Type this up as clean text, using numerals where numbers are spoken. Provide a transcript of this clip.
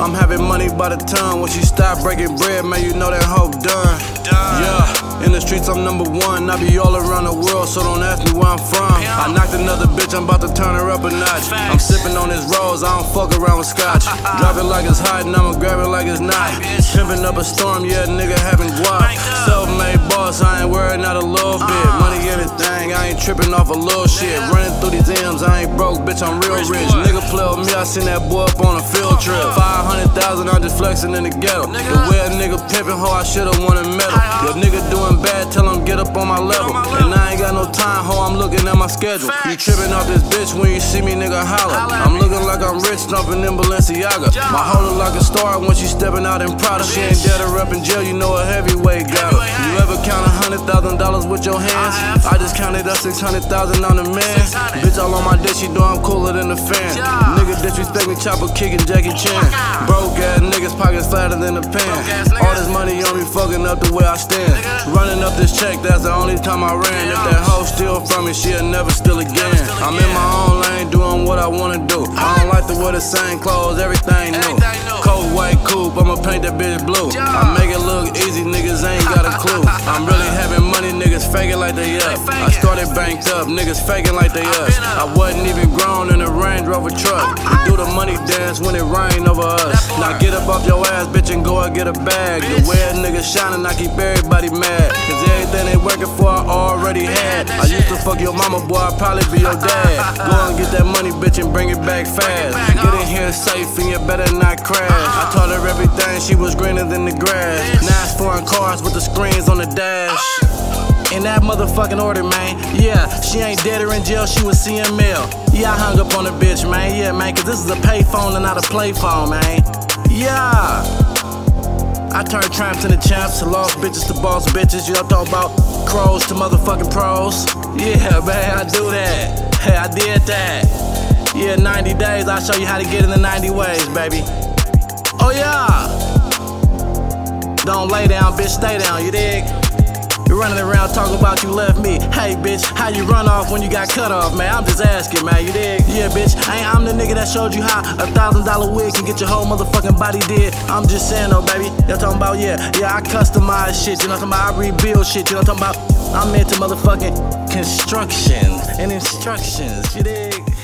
I'm having money by the ton. Once you stop breaking bread, man, you know that hope done. Yeah, in the streets I'm #1. I be all around the world, so don't ask me where I'm from. I knocked another bitch, I'm about to turn her up a notch. I'm sipping on this rose, I don't fuck around with scotch. Drop it like it's hot and I'ma grab it like it's not. Pimping up a storm, yeah, nigga having guap. Self-made boss, I ain't worried not a little bit. Money anything, I ain't tripping off a little shit. Running through these M's, I ain't broke, bitch, I'm real rich. Nigga play with me, I seen that boy up on a field trip. 500,000, I'm just flexing in the ghetto. The way a nigga pimpin', ho, I should've won a medal. Your nigga doing bad, tell him get up on my level. And I ain't got no time, ho, I'm looking at my schedule. You tripping off this bitch when you see me, nigga, holla. I'm looking like I'm rich, thumping in Balenciaga. My hoe look like a star when she stepping out in Prada. She ain't dead or up in jail, you know a heavyweight got her. You ever count $100,000 with your hands? I just counted up 600,000 on the man. Bitch all on my dick, she know I'm cooler than the fan. Nigga disrespect me, chopper kicking Jackie Chan. Broke ass niggas pockets flatter than a pan. All this money on me fucking up the way I stand. Running up this check, that's the only time I ran. If that hoe steal from me, she'll never steal again. I'm in my own lane doing what I wanna do. I don't like to wear the same clothes, everything new. Cold white coupe, I'ma paint that bitch blue. I make it look easy, niggas ain't got a clue. I'm really having money, niggas faking like they up. I started banked up, niggas faking like they us. I wasn't even grown in a Range Rover truck. We do the money dance when it rain over us. Now get up off your ass, bitch, and go and get a bag. The way a nigga shining, I keep everybody mad. Cause everything they working for, I already had. I used to fuck your mama, boy, I'd probably be your dad. Go and get that money, bitch, and bring it back fast. Get in here safe and you better not crash. I taught her everything, she was greener than the grass. Now it's foreign cars with the screens on the dash. In that motherfucking order, man. Yeah, she ain't dead or in jail, she was CML. Yeah, I hung up on the bitch, man. Yeah, man, cause this is a pay phone and not a play phone, man. Yeah. I turned tramps into champs, to lost bitches to boss bitches. You know what I'm talking about? Crows to motherfucking pros. Yeah, man, I do that. Hey, I did that. Yeah, 90 days, I'll show you how to get in the 90 ways, baby. Oh yeah. Don't lay down, bitch, stay down, you dig? You're running around talking about you left me. Hey, bitch, how you run off when you got cut off, man? I'm just asking, man, you dig? Yeah, bitch, I'm the nigga that showed you how a $1,000 wig can get your whole motherfucking body did. I'm just saying, though, baby. You're talking about, yeah, I customize shit. You know what I'm talking about? I rebuild shit. You know what I'm talking about? I'm into motherfucking construction and instructions, you dig?